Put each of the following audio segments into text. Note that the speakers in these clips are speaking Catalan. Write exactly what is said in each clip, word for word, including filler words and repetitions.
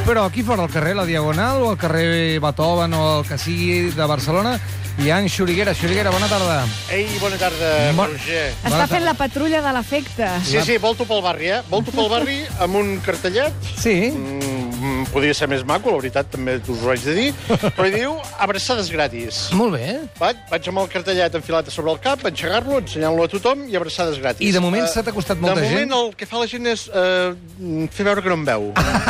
Però aquí fora al carrer, la Diagonal, o al carrer Beethoven, o el que sigui de Barcelona, hi ha en Xuriguera. Xuriguera, bona tarda. Ei, bona tarda, Bon- Roger. Està fent la patrulla de l'efecte. Sí, sí, volto pel barri, eh? Volto pel barri amb un cartellet. Sí. Mm, podria ser més maco, la veritat, també us ho haig de dir. Però hi diu abraçades gratis. Molt bé. Vaig, vaig amb el cartellet enfilat a sobre el cap, enxegar-lo, ensenyant-lo a tothom i abraçades gratis. I de moment Eh, s'ha t'ha costat molta De gent? moment el que fa la gent és eh, fer veure que no em veu.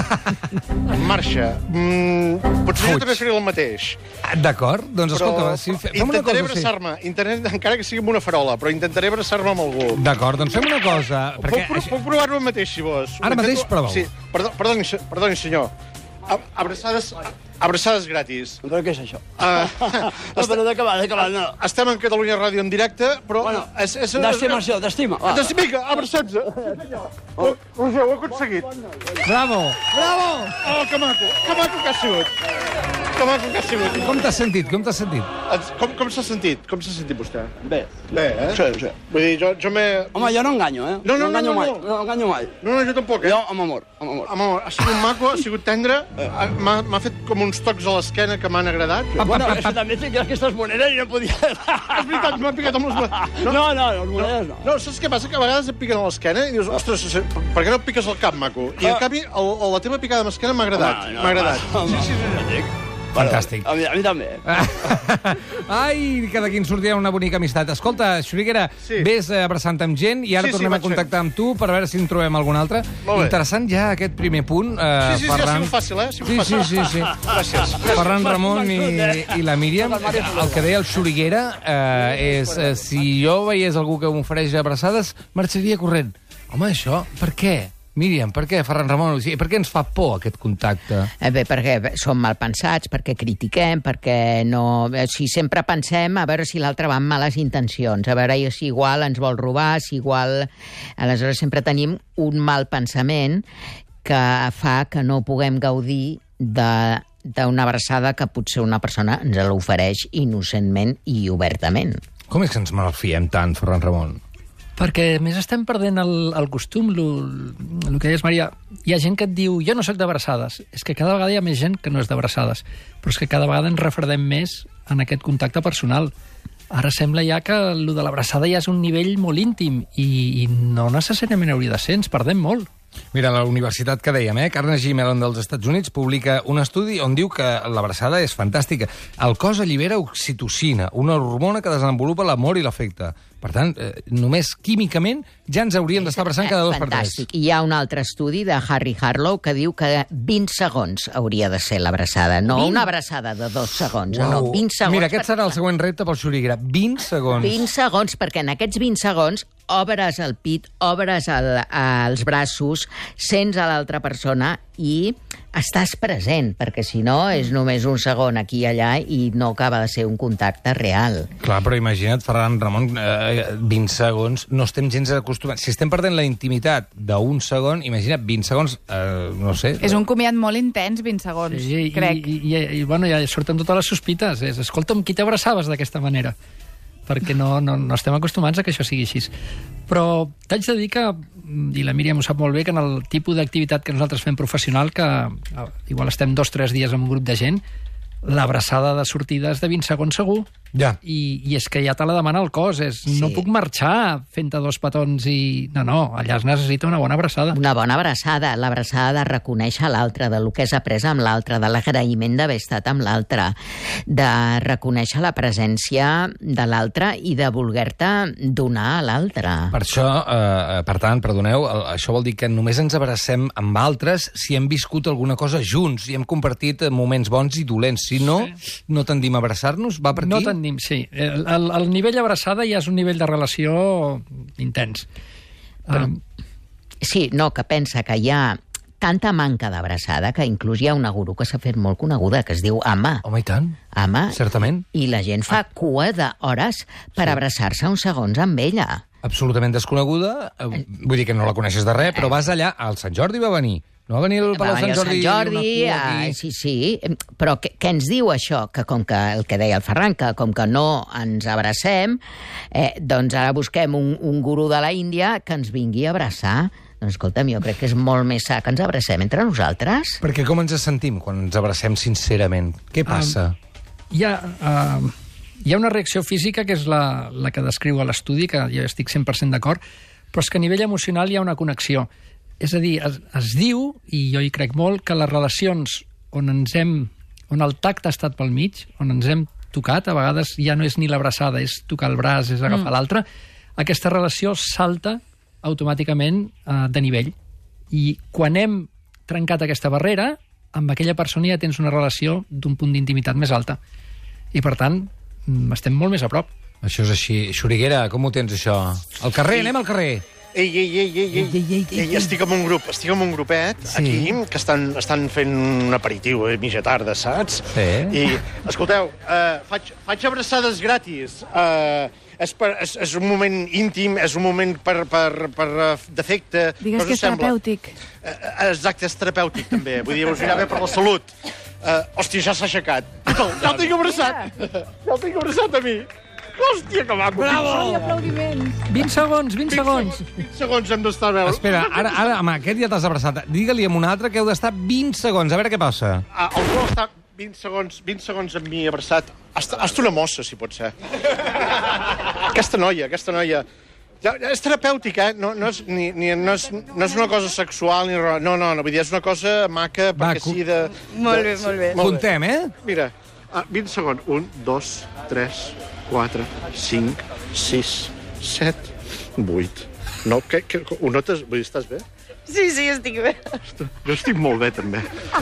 En marxa. Mm, potser jo Fuig. també faré el mateix. Ah, D'acord, doncs Però escolta, si fem una intentaré cosa, sí. abraçar-me, intentaré, encara que sigui amb una farola, però intentaré abraçar-me amb algú. D'acord, doncs fem una cosa. Puc, Perquè... pro puc provar-ho mateix, si vols. Ara Ho mateix intento- prova-ho. Sí, perdó, perdoni, se- perdoni, senyor. A abraçades, abraçades gratis. Però què és això? Uh, No, però d'acabar, d'acabar, no. estem en Catalunya Ràdio en directe, però... Bueno, és, és, d'estimació, d'estima. va. D'estima, vinga, abraçats. Oh, Roger, ho he aconseguit. Bravo! Bravo! Oh, que maco, que maco que ha sigut. Que maco que ha sigut. Com t'has sentit? Com t'has sentit? Com, com s'ha sentit? Com s'ha sentit vostè? Bé. Bé, eh? Sí, sí. Vull dir, jo, jo m'he... Home, jo no enganyo, eh? No, no, no, enganyo no, mai. no. No enganyo mai. No, no, jo tampoc, eh? Jo, amb amor, amb amor. Amor, ha sigut maco, ha sigut tendre, ha- m'ha m'ha fet com uns tocs a l'esquena que m'han agradat. Bueno, això també té que aquestes monedes i no podia... És veritat, m'ha picat amb les monedes. No, no, no, les monedes no. No, saps què passa? Que a vegades et piquen a l'esquena i dius, ostres, per què no et piques al cap, maco? I en canvi, el, el, la teva picada amb l'esquena m'ha agradat. Home, no, M'ha agradat. home, Sí, sí, sí. home. Fantàstic. A mi, a mi també. Ai, que d'aquí en sortirà una bonica amistat. Escolta, Xuriguera, Sí. ves eh, abraçant amb gent i ara Sí, sí, tornem a vaig fent. contactar amb tu per veure si en trobem algun altre. Molt bé. Interessant ja aquest primer punt, eh, Sí, sí, sí, ha Ferran. sigut fàcil, eh? Ha sigut Sí, sí, fàcil. sí, sí. Gràcies. Ferran Ramon i, eh? i la Míriam, el que deia el Xuriguera eh, és eh, si jo veiés algú que m'ofereix abraçades, marxaria corrent. Home, això, per què? Míriam, per què, Ferran Ramon? O sigui, per què ens fa por aquest contacte? Eh, Bé, perquè som mal pensats, perquè critiquem, perquè no... O sigui, sempre pensem a veure si l'altre va amb males intencions, a veure si igual ens vol robar, si igual... Aleshores sempre tenim un mal pensament que fa que no puguem gaudir de d'una abraçada que potser una persona ens l'ofereix innocentment i obertament. Com és que ens malfiem tant, Ferran Ramon? Perquè, a més, estem perdent el, el costum, el que deies, Maria. Hi ha gent que et diu, jo no sóc d'abraçades. És que cada vegada hi ha més gent que no és d'abraçades. Però és que cada vegada ens refredem més en aquest contacte personal. Ara sembla ja que el de l'abraçada ja és un nivell molt íntim i, i no necessàriament hauria de ser, ens perdem molt. Mira, la universitat que dèiem, eh? Carnegie Mellon dels Estats Units publica un estudi on diu que l'abraçada és fantàstica. El cos allibera oxitocina, una hormona que desenvolupa l'amor i l'afecte. Per tant, eh, només químicament ja ens hauríem d'estar abraçant cada dos per tres. Fantàstic. I hi ha un altre estudi de Harry Harlow que diu que vint segons hauria de ser l'abraçada. No vint? una abraçada de dos segons, Uau. no, vint segons. Mira, aquest perquè- serà el següent repte pel Xuriguera. vint segons. vint segons, perquè en aquests vint segons obres el pit, obres el, els braços, sents a l'altra persona i estàs present, perquè si no és només un segon aquí i allà i no acaba de ser un contacte real. Clar, però imagina't, Ferran Ramon, eh, vint segons, no estem gens acostumats. Si estem perdent la intimitat d'un segon, imagina't, vint segons, eh, no sé... És un comiat molt intens, vint segons, Sí, i, crec. I, i, i, i, bueno, ja surten totes les sospites. És, escolta'm, qui t'abraçaves d'aquesta manera? Perquè no, no, no estem acostumats a que això sigui així. Però t'haig de dir que, i la Míriam ho sap molt bé, que en el tipus d'activitat que nosaltres fem professional, que eh, igual estem dos o tres dies amb un grup de gent, l'abraçada de sortida és de vint segons segur. Ja. I, I és que ja te la demana el cos. És, sí. No puc marxar fent-te dos petons i... No, no, allà es necessita una bona abraçada. Una bona abraçada, l'abraçada de reconèixer l'altre, de lo que has après amb l'altre, de l'agraïment d'haver estat amb l'altre, de reconèixer la presència de l'altre i de voler-te donar a l'altre. Per això, eh, per tant, perdoneu, el- això vol dir que només ens abracem amb altres si hem viscut alguna cosa junts i hem compartit eh, moments bons i dolents. Si no, sí. no tendim a abraçar-nos? Va per aquí? No tendim, sí. El, el, el nivell abraçada ja és un nivell de relació intens. Però- Um, Sí, no, que pensa que hi ha tanta manca d'abraçada que inclús hi ha una guru que s'ha fet molt coneguda, que es diu Ama. Home, i tant. Ama. Certament. I la gent fa cua d'hores per abraçar-se uns segons amb ella. Absolutament desconeguda. eh, Vull dir que no la coneixes de res, però vas allà. Al Sant Jordi va venir. No va venir al Va Palau venir Sant al Jordi? Sant Jordi, una cua ah, aquí? sí, sí, però què, què ens diu això? Que com que el que deia el Ferran, que com que no ens abracem, eh, doncs ara busquem un, un gurú de la Índia que ens vingui a abraçar. Doncs escolta'm, jo crec que és molt més sa que ens abracem entre nosaltres. Perquè com ens sentim quan ens abracem sincerament? Què passa? Um, hi, ha, uh, hi ha una reacció física que és la, la que descriu a l'estudi, que jo estic cent per cent d'acord, però és que a nivell emocional hi ha una connexió. És a dir, es, es diu, i jo hi crec molt, que les relacions on ens hem, on el tacte ha estat pel mig, on ens hem tocat, a vegades ja no és ni l'abraçada, és tocar el braç, és agafar mm. l'altre, aquesta relació salta automàticament eh, de nivell. I quan hem trencat aquesta barrera, amb aquella persona ja tens una relació d'un punt d'intimitat més alta. I, per tant, estem molt més a prop. Això és així. Xuriguera, com ho tens, això? Al carrer, anem al carrer. Ei, ei, ei, ei, ei, ei, ei, ei, estic amb un grup, estic amb un grupet Sí. aquí, que estan, estan fent un aperitiu a mitja tarda, saps? Sí. I, escolteu, uh, faig, faig abraçades gratis. Uh, és, per, és, és un moment íntim, és un moment per, per, per uh, defecte. Digues que és terapèutic. Uh, exacte, és terapèutic, també. Vull dir, us anirà bé per la salut. Uh, hòstia, ja s'ha aixecat. Ja el tinc abraçat. Ja el tinc abraçat a mi. Hòstia, que maco. Bravo! Aplaudiments. vint segons, vint segons. vint segons hem d'estar a veure. Espera, ara, ara amb aquest ja t'has abraçat. Digue-li amb un altre que heu d'estar vint segons. A veure què passa. Ah, algú està vint segons, vint segons amb mi abraçat. Hasta, hasta una mossa, si pot ser. Aquesta noia, aquesta noia... Ja, és terapèutic, eh? No, no, és, ni, ni, no, és, no és una cosa sexual, ni res. No, no, no, vull dir, és una cosa maca, Va, perquè cu- sí de... Molt de, bé, molt bé. Contem, eh? Mira, ah, vint segons. Un, dos, tres, quatre, cinc, sis, set, vuit. No, què, què, ho notes? Vull dir, estàs bé? Sí, sí, estic bé. Jo estic molt bé, també.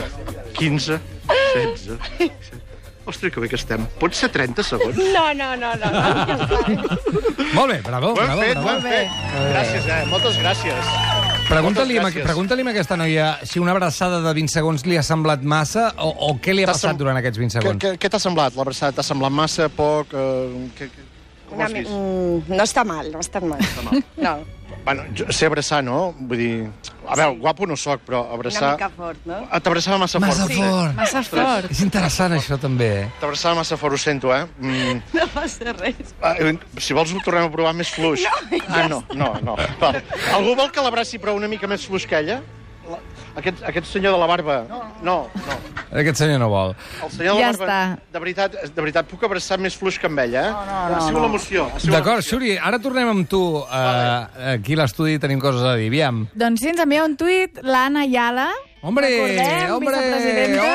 quinze, setze... disset. Ostres, que bé que estem. Pot ser trenta segons? No, no, no, no. no. Molt bé, bravo, Ho hem bravo, fet, ho bravo. hem fet. Gràcies, eh? Moltes gràcies. Pregunta-li Moltes amb, gràcies. pregunta-li amb aquesta noia si una abraçada de vint segons li ha semblat massa o, o què li ha T'ha passat sem- durant aquests vint Què, segons. què, què t'ha semblat, l'abraçada? T'ha semblat massa, poc? Eh, què, què, com Una has mi- vist? mm, no està mal, no està mal. No, Bueno, jo sé abraçar, no? Vull dir... A veure, guapo no sóc, però una abraçar... mica fort, no? Ah, t'abraçava massa, Massa fort. fort. Massa fort. És interessant, això, també. eh? T'abraçava massa fort, ho sento, eh? Mm, No passa res. ah, eh, si vols ho tornem a provar més fluix. No, ah, no, no, no. Val. Algú vol que l'abraci, però una mica més fluix que ella? La- Aquest, aquest senyor de la barba... No, no. Aquest senyor no vol. El senyor de Ja la barba... està. De veritat, de veritat, puc abraçar més fluix que amb ella, eh? No, no, no. Ha sigut l'emoció. ha sigut D'acord, l'emoció. Xuri, ara tornem amb tu. Uh, aquí a l'estudi tenim coses a dir. Aviam. Doncs sí, ens envia un tuit l'Anna Ayala. Hombre, Recordem, hombre, vicepresidenta.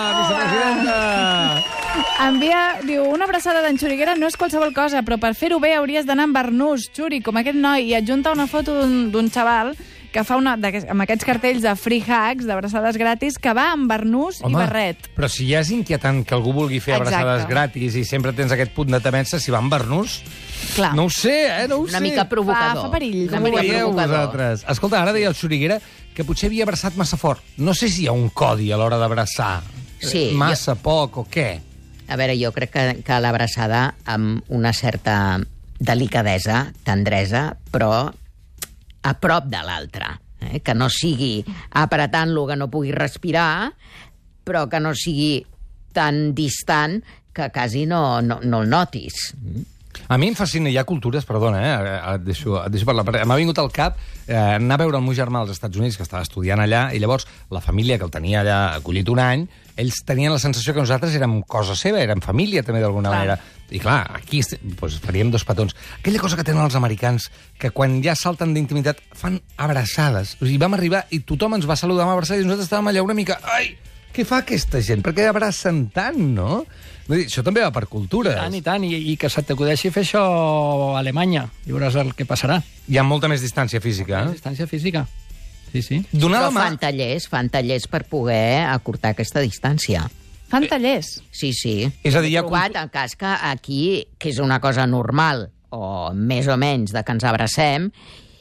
hola, vicepresidenta. Envia, diu, una abraçada d'en Xuriguera no és qualsevol cosa, però per fer-ho bé hauries d'anar amb Arnús, Xuri, com aquest noi, i adjunta una foto d'un d'un xaval que fa una, d'aquest- amb aquests cartells de free hacks, d'abraçades gratis, que va amb barnús i barret. però si ja és inquietant que algú vulgui fer Exacte. abraçades gratis i sempre tens aquest punt de temença, si va amb barnús, Clar. no ho sé, eh, no ho Una sé. mica provocador. Fa- fa perill, Una Com ho mica veieu provocador. vosaltres? Escolta, ara deia el Xuriguera que potser havia abraçat massa fort. No sé si hi ha un codi a l'hora d'abraçar. Sí, Massa, poc o què? A veure, jo crec que, que l'abraçada amb una certa delicadesa, tendresa, però a prop de l'altre. Eh? Que no sigui apretant-lo que no pugui respirar, però que no sigui tan distant que quasi no, no, no el notis. A mi em fascina, hi ha cultures, perdona, eh, et deixo, et deixo parlar, perquè m'ha vingut al cap eh, anar a veure el meu germà als Estats Units, que estava estudiant allà, i llavors la família que el tenia allà acollit un any, ells tenien la sensació que nosaltres érem cosa seva, érem família també d'alguna Clar. manera. I clar, aquí doncs, faríem dos petons. Aquella cosa que tenen els americans, que quan ja salten d'intimitat fan abraçades. O sigui, vam arribar i tothom ens va saludar amb abraçades i nosaltres estàvem allà una mica... Ai, què fa aquesta gent? Per què abracen tant, no? Vull dir, això també va per cultures. Tant i tant, i, i que se t'acudeixi fer això a Alemanya. I veuràs el que passarà. Hi ha molta més distància física, eh? Distància física. Sí, sí. Donar Però la mà... fan tallers, fan tallers per poder acurtar aquesta distància. Fan tallers. Sí, sí. És a dir, hi ha He provat en cas que aquí, que és una cosa normal, o més o menys, de que ens abracem,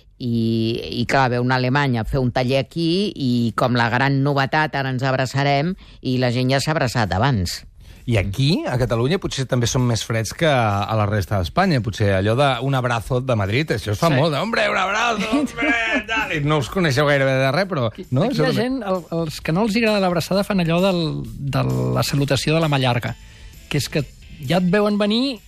i, i clar, ve una Alemanya a fer un taller aquí, i com la gran novetat, ara ens abraçarem, i la gent ja s'ha abraçat abans. I aquí, a Catalunya, potser també som més freds que a la resta d'Espanya. Potser allò d'un abrazo de Madrid, això es fa Sí. molt. De, hombre, un abrazo, hombre, tal. I no us coneixeu gairebé de res, però... No? Aquí Això la també- gent, el, els que no els agrada l'abraçada fan allò del, de la salutació de la mà llarga, que és que ja et veuen venir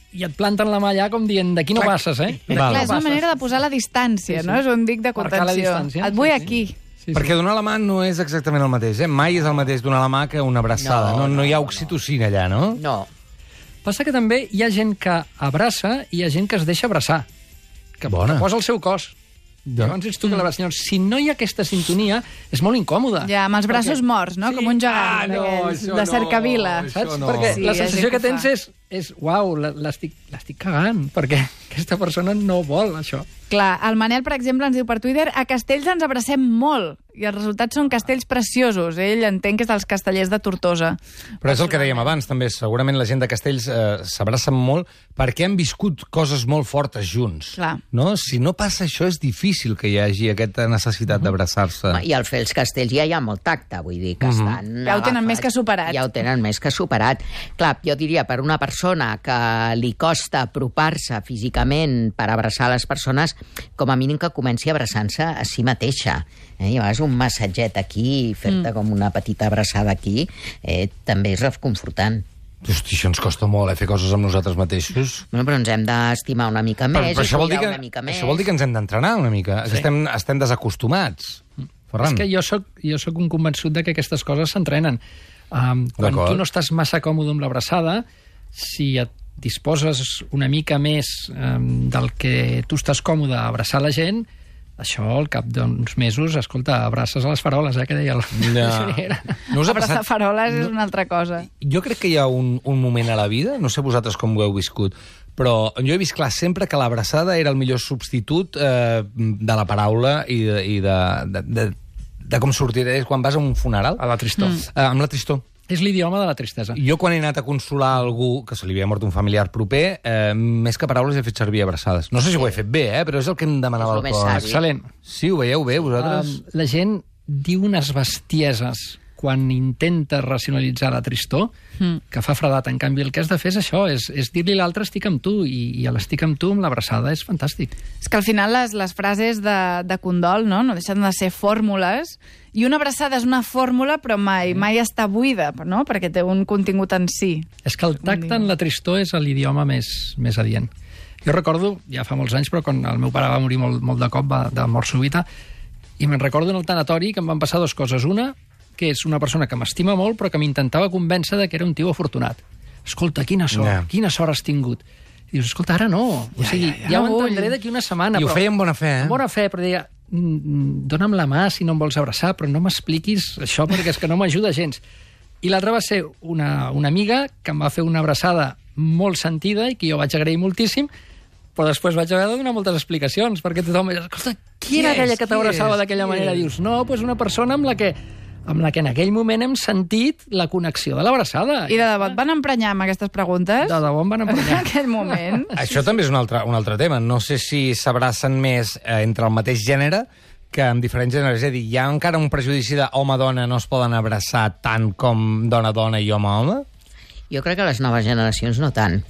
i et planten la mà allà com dient d'aquí no passes, eh? D'aquí Clar, no és una passes. manera de posar la distància, Sí, sí. no? És un dic de Marcar la contenció. distància, Et vull sí, sí. aquí. Sí, sí. Perquè donar la mà no és exactament el mateix, eh? Mai és el mateix donar la mà que una abraçada. No, No, no, no hi ha no, oxitocina allà, no? No. Passa que també hi ha gent que abraça i hi ha gent que es deixa abraçar. Que, Bona. que posa el seu cos. Ja. Llavors ets tu que l'abraça. Llavors, si no hi ha aquesta sintonia, és molt incòmode. Ja, amb els braços Perquè- morts, no? Sí. Com un gegant Ah, no, d'aquells, això de no, cercavila. això Saps? no. Perquè Sí, la hi ha sensació gent que que tens fa. és, és uau, la- l'estic l'estic cagant, perquè aquesta persona no vol això. Clar, el Manel, per exemple, ens diu per Twitter a Castells ens abracem molt i els resultats són castells preciosos. Ell entenc que és dels castellers de Tortosa. Però és el que dèiem abans, també. Segurament la gent de Castells eh, s'abracen molt perquè han viscut coses molt fortes junts. Clar. No? Si no passa això, és difícil que hi hagi aquesta necessitat d'abraçar-se. I al fer els castells ja hi ha molt tacte, vull dir que estan... Ja ho tenen agafats, més que superat. Ja ho tenen més que superat. Clar, jo diria, per una persona que li costa apropar-se físicament per abraçar les persones, com a mínim que comenci abraçant-se a si mateixa. Eh? I a vegades un massatget aquí, fer-te mm. com una petita abraçada aquí, eh, també és reconfortant. Hosti, això ens costa molt, eh, fer coses amb nosaltres mateixos. Bueno, però ens hem d'estimar una mica més, però, però i això, vol dir cuidar que, una mica més. això vol dir que ens hem d'entrenar una mica. Sí. Que estem, estem desacostumats. Ferran. És que jo sóc, jo sóc un convençut de que aquestes coses s'entrenen. Um, quan D'acord. tu no estàs massa còmode amb l'abraçada, si et disposes una mica més um, del que tu estàs còmode a abraçar la gent, això al cap d'uns mesos, escolta, abraces a les faroles, eh, que deia el... Ja. No us ha Abraçar passat... faroles és una altra cosa. Jo crec que hi ha un, un moment a la vida, no sé vosaltres com ho heu viscut, però jo he vist clar sempre que l'abraçada era el millor substitut eh, de la paraula i de, i de, de, de, de com sortir. És quan vas a un funeral. A la tristor. Mm. Eh, amb la tristor. És l'idioma de la tristesa. Jo quan he anat a consolar algú que se li havia mort un familiar proper, eh, més que paraules he fet servir abraçades. No sé si ho he fet bé, eh, però és el que em demanava És el el més cor. savi. Excel·lent. Sí, ho veieu bé, vosaltres? Um, la gent diu unes bestieses quan intenta racionalitzar la tristor, mm. que fa fredat. En canvi, el que has de fer és això, és, és dir-li a l'altre estic amb tu, i, i l'estic amb tu amb l'abraçada és fantàstic. És que al final les, les frases de, de condol no? no deixen de ser fórmules, i una abraçada és una fórmula, però mai, mai està buida, no? Perquè té un contingut en si. És que el tacte en la tristor és l'idioma més, més adient. Jo recordo, ja fa molts anys, però quan el meu pare va morir molt, molt de cop, va, de mort súbita, i me'n recordo en el tanatori que em van passar dues coses. Una, que és una persona que m'estima molt, però que m'intentava convèncer de que era un tio afortunat. Escolta, quina sort, Ja. quina sort has tingut. I dius, escolta, ara no. O sigui, ja, ja, ja ho No entendré vull. d'aquí una setmana. I ho però... feia amb bona fe, eh? Amb bona fe, però deia, "Mm, dona'm la mà si no em vols abraçar, però no m'expliquis això perquè és que no m'ajuda gens." I l'altra va ser una, una amiga que em va fer una abraçada molt sentida i que jo vaig agrair moltíssim, però després vaig haver de donar moltes explicacions, perquè tothom va dir, escolta, qui era Qui és? aquella que Qui t'abraçava és? d'aquella Qui manera? és? Dius, no, doncs una persona amb la que amb la que en aquell moment hem sentit la connexió de l'abraçada. I de debò et van emprenyar amb aquestes preguntes? De debò em van En emprenyar. aquell moment? Això també és un altre, un altre tema. No sé si s'abracen més eh, entre el mateix gènere que amb diferents gèneres. És a dir, hi ha encara un prejudici de home-dona no es poden abraçar tant com dona-dona i home-home? Jo crec que les noves generacions no tant,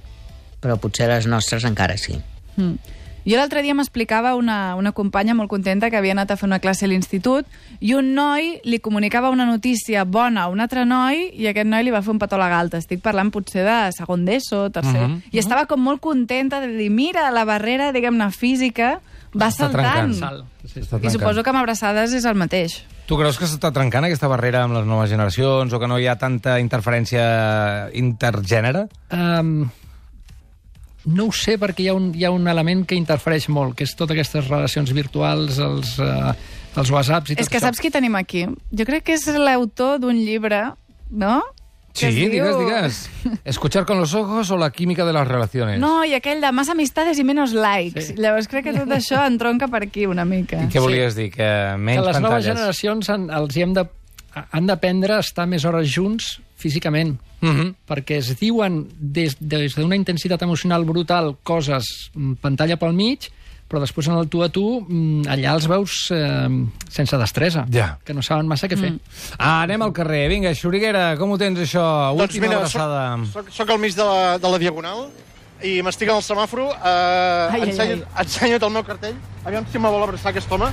però potser les nostres encara sí. Mm. Jo l'altre dia m'explicava una, una companya molt contenta que havia anat a fer una classe a l'institut i un noi li comunicava una notícia bona a un altre noi i aquest noi li va fer un petó a la galta. Estic parlant potser de segon d'ESO, tercer. Mhm. I estava com molt contenta de dir, mira, la barrera, diguem-ne, física va Està saltant. trencant. Sal. Sí, sí. Està I trencant. suposo que amb abraçades és el mateix. Tu creus que s'està trencant aquesta barrera amb les noves generacions o que no hi ha tanta interferència intergènere? Um, no ho sé, perquè hi ha, un, hi ha un element que interfereix molt, que és totes aquestes relacions virtuals, els, uh, els whatsapps i tot És que això. saps qui tenim aquí? Jo crec que és l'autor d'un llibre, no? Sí, Que es digues, diu- digues. Escuchar con los ojos o la química de las relaciones. No, i aquell de más amistades i menos likes. Sí. Llavors crec que tot això entronca per aquí una mica. I què volies dir? Que Que menys les noves pantalles? generacions han, els hi hem de, han d'aprendre a estar més hores junts físicament, Mhm. perquè es diuen des, des d'una intensitat emocional brutal coses, mm, pantalla pel mig, però després en el tu a tu mm, allà els veus eh, sense destresa, Ja. que no saben massa què fer. Mm. Ah, anem al carrer. Vinga, Xuriguera, com ho tens, això? Doncs Última mira, abraçada. soc, soc, soc al mig de la, de la Diagonal i m'estic en el semàforo. Eh, Ai, ai, ensenyo, ensenyo el meu cartell. Aviam si me vol abraçar aquest home.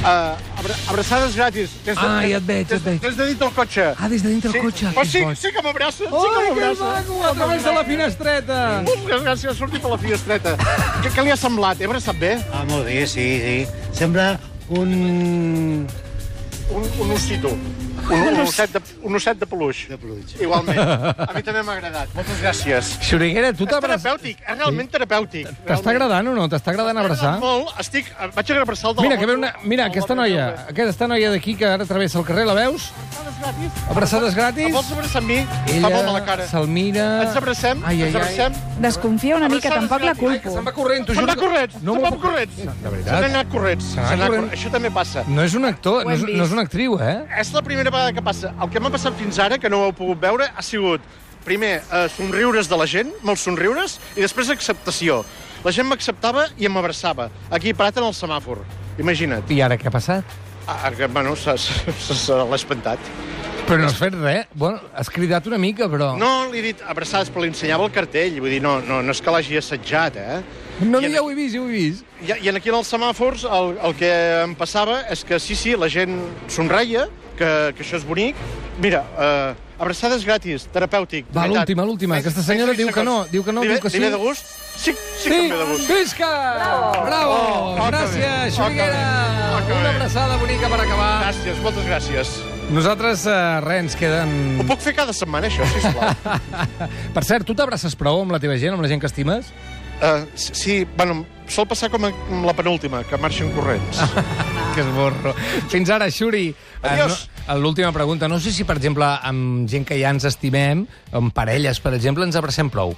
Uh, abra abraçades gratis. Des de, Ah, ja et veig, ja des, et veig. Des de dintre el cotxe. Ah, des de dintre el cotxe. Oh, que sí, boig. sí que m'abraça, sí que Ai, que m'abraça. maco, a través de la finestreta. Moltes gràcies, ha sortit per la finestreta. Què, què li ha semblat? He abraçat bé? Ah, molt bé, sí, sí. Sembla un... Un, un ossito. Un, un, osset de, un osset de peluix. de peluix. Igualment. A mi també m'ha agradat. Moltes gràcies. Xuriguera, tu És t'abraces... terapèutic, és realment terapèutic. T'està agradant o no? T'està agradant abraçar? Molt, estic... Vaig a abraçar el de Mira, la que ve moto. una... Mira, aquesta noia, aquesta noia d'aquí que ara travessa el carrer, la veus? Abraçades gratis? Em vols abraçar amb mi? Fa Ella molt mala cara. se'l mira... Ens abracem? Ai, ai, Ens ai. abracem? Desconfia una mica, Abraçades tampoc la gratis. Ai, que culpo. se'n va corrent, t'ho Se'n juro. va corrents, No se'n m'ho va puc- corrents. De Se veritat. n'ha anat corrents. Se n'ha Se n'ha anat anat corrents. corrents. Això també passa. No és un actor, Ho no hem és, vist. no és una actriu, eh? És la primera vegada que passa. El que m'ha passat fins ara, que no ho heu pogut veure, ha sigut, primer, eh, somriures de la gent, molts somriures, i després acceptació. La gent m'acceptava i m'abraçava. Aquí parat en el semàfor. Imagina't. I ara què ha passat? Ah, que, bueno, se, se, se, se l'ha espantat. Però no has fet res. Bueno, has cridat una mica, però... No, li he dit abraçades, però li ensenyava el cartell. Vull dir, no, no, no és que l'hagi assetjat, eh? No, I no, en ja ho he vist, ja ho he vist. I, I aquí en els semàfors el, el que em passava és que sí, sí, la gent somreia, que, que això és bonic. Mira, uh, abraçades gratis, terapèutic. de Va, veritat. l'última, l'última. Menys- Aquesta senyora menys diu que no, segons. diu que no, Li ve- diu que sí. Li ve de gust? Sí, sí, que em ve de gust. Visca! Bravo! Bravo! Oh, oh, que Gràcies, bé. Xuriguera! Oh, que bé. Una abraçada bonica per acabar. Gràcies, moltes gràcies. Nosaltres, eh, res, ens queden... Ho puc fer cada setmana, això, sisplau? Per cert, tu t'abraces prou amb la teva gent, amb la gent que estimes? Uh, sí, bueno, sol passar com a, amb la penúltima, que marxen corrents. Que esborro. Fins ara, Xuri. Adiós. Eh, no, l'última pregunta. No sé si, per exemple, amb gent que ja ens estimem, amb parelles, per exemple, ens abracem prou.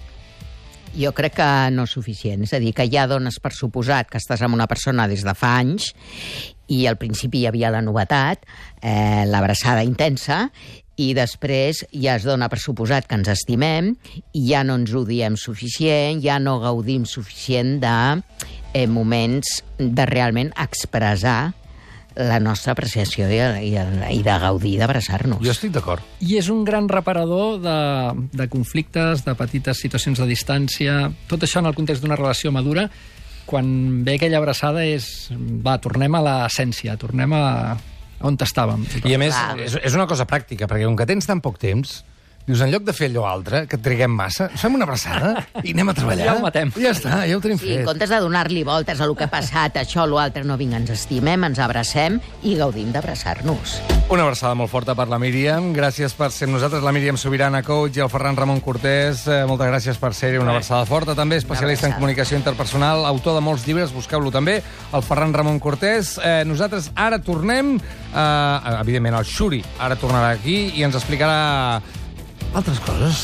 Jo crec que no és suficient. És a dir, que ja dones per suposat que estàs amb una persona des de fa anys i al principi hi havia la novetat, eh, l'abraçada intensa, i després ja es dona per suposat que ens estimem i ja no ens ho diem suficient, ja no gaudim suficient de eh, moments de realment expressar la nostra apreciació i, i, i de gaudir d'abraçar-nos. Jo estic d'acord. I és un gran reparador de, de conflictes, de petites situacions de distància, tot això en el context d'una relació madura. Quan ve aquella abraçada és... Va, tornem a l'essència, tornem a, a on estàvem. I a més, Clar. és, és una cosa pràctica, perquè com que tens tan poc temps, dius, en lloc de fer allò altre, que et triguem massa, fem una abraçada i anem a treballar. Ja ho matem. I ja està, ja ho tenim Sí, en fet. comptes de donar-li voltes a lo que ha passat, això, l'altre, no vinga, ens estimem, ens abracem i gaudim d'abraçar-nos. Una abraçada molt forta per la Míriam. Gràcies per ser amb nosaltres, la Míriam Sobirana, coach, i el Ferran Ramon Cortés. Eh, moltes gràcies per ser-hi. Una abraçada forta, també, especialista en abraçada. comunicació interpersonal, autor de molts llibres, busqueu-lo també, el Ferran Ramon Cortés. Eh, nosaltres ara tornem, eh, evidentment, el Xuri ara tornarà aquí i ens explicarà altres coses.